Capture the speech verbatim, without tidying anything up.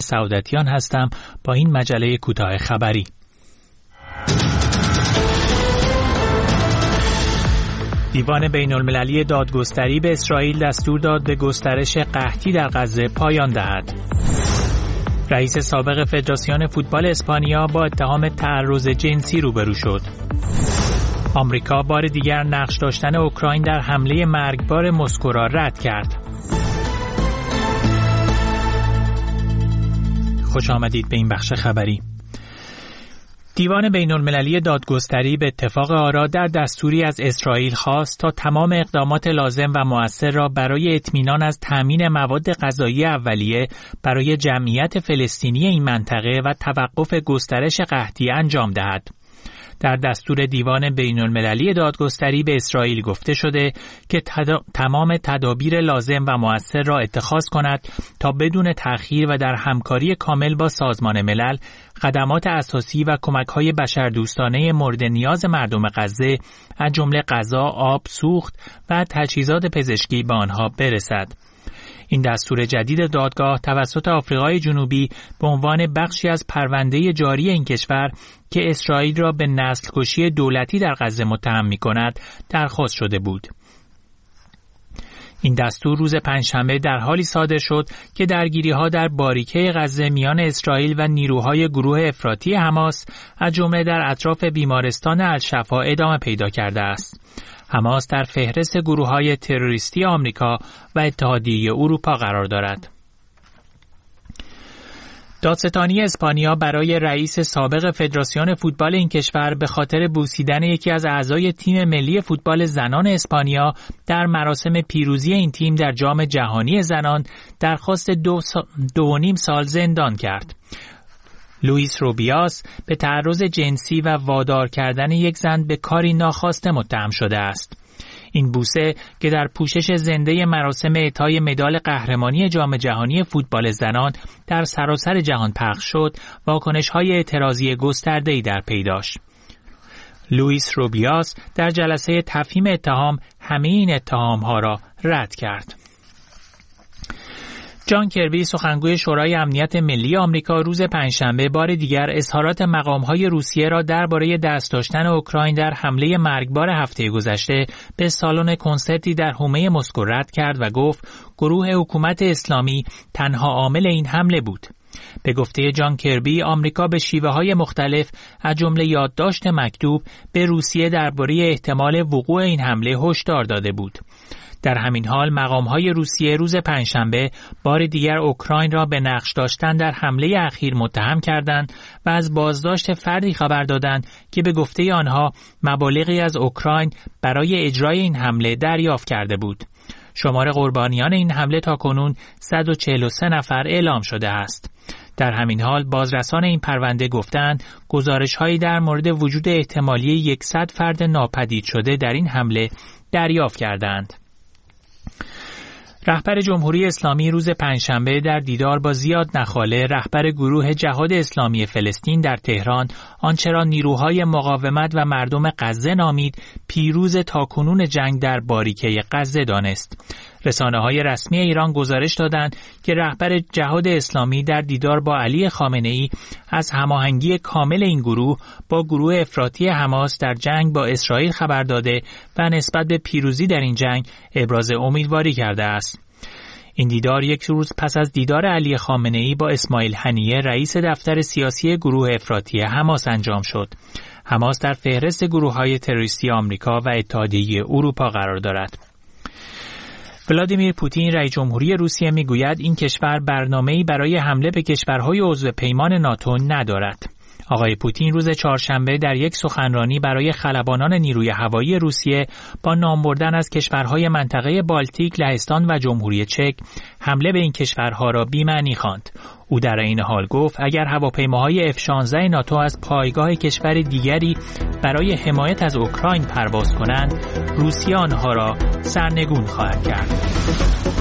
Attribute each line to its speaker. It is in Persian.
Speaker 1: سعادتیان هستم با این مجله کوتاه خبری. دیوان بین المللی دادگستری به اسرائیل دستور داد به گسترش قحطی در غزه پایان دهد. رئیس سابق فدراسیون فوتبال اسپانیا با اتهام تعرض جنسی روبرو شد. آمریکا بار دیگر نقش داشتن اوکراین در حمله مرگبار مسکو را رد کرد. خوش آمدید به این بخش خبری. دیوان بین المللی دادگستری به اتفاق آرا در دستوری از اسرائیل خواست تا تمام اقدامات لازم و مؤثر را برای اطمینان از تامین مواد غذایی اولیه برای جمعیت فلسطینی این منطقه و توقف گسترش قحطی انجام دهد. در دستور دیوان بین المللی دادگستری به اسرائیل گفته شده که تدا... تمام تدابیر لازم و مؤثر را اتخاذ کند تا بدون تأخیر و در همکاری کامل با سازمان ملل خدمات اساسی و کمک‌های بشردوستانه مورد نیاز مردم غزه از جمله غذا، آب، سوخت و تجهیزات پزشکی به آنها برسد. این دستور جدید دادگاه توسط آفریقای جنوبی به عنوان بخشی از پرونده جاری این کشور که اسرائیل را به نسل کشی دولتی در غزه متهم می‌کند درخواست شده بود. این دستور روز پنجشنبه در حالی صادر شد که درگیری‌ها در باریکه غزه میان اسرائیل و نیروهای گروه افراطی حماس از جمله در اطراف بیمارستان الشفا ادامه پیدا کرده است. حماس در فهرست گروه‌های تروریستی آمریکا و اتحادیه اروپا قرار دارد. دادستانی اسپانیا برای رئیس سابق فدراسیون فوتبال این کشور به خاطر بوسیدن یکی از اعضای تیم ملی فوتبال زنان اسپانیا در مراسم پیروزی این تیم در جام جهانی زنان درخواست دو, سا... دو و نیم سال زندان کرد. لوئیس روبیاس به تعرض جنسی و وادار کردن یک زن به کاری ناخواسته متهم شده است. این بوسه که در پوشش زنده مراسم اعطای مدال قهرمانی جام جهانی فوتبال زنان در سراسر جهان پخش شد، واکنش‌های اعتراضی گسترده‌ای در پی داشت. لوئیس روبیاس در جلسه تفهیم اتهام همه این اتهام‌ها را رد کرد. جان کربی سخنگوی شورای امنیت ملی آمریکا روز پنجشنبه بار دیگر اظهارات مقام‌های روسیه را درباره دست داشتن اوکراین در حمله مرگبار هفته گذشته به سالن کنسرتی در حومه مسکو رد کرد و گفت گروه حکومت اسلامی تنها عامل این حمله بود. به گفته جان کربی آمریکا به شیوه‌های مختلف از جمله یادداشت مکتوب به روسیه درباره احتمال وقوع این حمله هشدار داده بود. در همین حال مقام‌های روسیه روز پنجشنبه بار دیگر اوکراین را به نقش داشتن در حمله اخیر متهم کردند و از بازداشت فردی خبر دادند که به گفته آنها مبالغی از اوکراین برای اجرای این حمله دریافت کرده بود. شمار قربانیان این حمله تاکنون صد و چهل و سه نفر اعلام شده است. در همین حال بازرسان این پرونده گفتند گزارش‌هایی در مورد وجود احتمالی صد فرد ناپدید شده در این حمله دریافت کردند. رهبر جمهوری اسلامی روز پنجشنبه در دیدار با زیاد نخاله رهبر گروه جهاد اسلامی فلسطین در تهران آنچه را نیروهای مقاومت و مردم غزه نامید پیروز تاکنون جنگ در باریکه غزه دانست. رسانه‌های رسمی ایران گزارش دادند که رهبر جهاد اسلامی در دیدار با علی خامنه‌ای از هماهنگی کامل این گروه با گروه افراطی حماس در جنگ با اسرائیل خبر داده و نسبت به پیروزی در این جنگ ابراز امیدواری کرده است. این دیدار یک روز پس از دیدار علی خامنه‌ای با اسماعیل هنیه رئیس دفتر سیاسی گروه افراطی حماس انجام شد. حماس در فهرست گروه‌های تروریستی آمریکا و اتحادیه اروپا قرار دارد. ولادیمیر پوتین رئیس جمهوری روسیه میگوید این کشور برنامه‌ای برای حمله به کشورهای عضو پیمان ناتو ندارد. آقای پوتین روز چهارشنبه در یک سخنرانی برای خلبانان نیروی هوایی روسیه با نام بردن از کشورهای منطقه بالتیک، لهستان و جمهوری چک حمله به این کشورها را بی‌معنی خواند. او در این حال گفت اگر هواپیماهای اف شانزده ناتو از پایگاه کشور دیگری برای حمایت از اوکراین پرواز کنند، روسیه آنها را سرنگون خواهد کرد.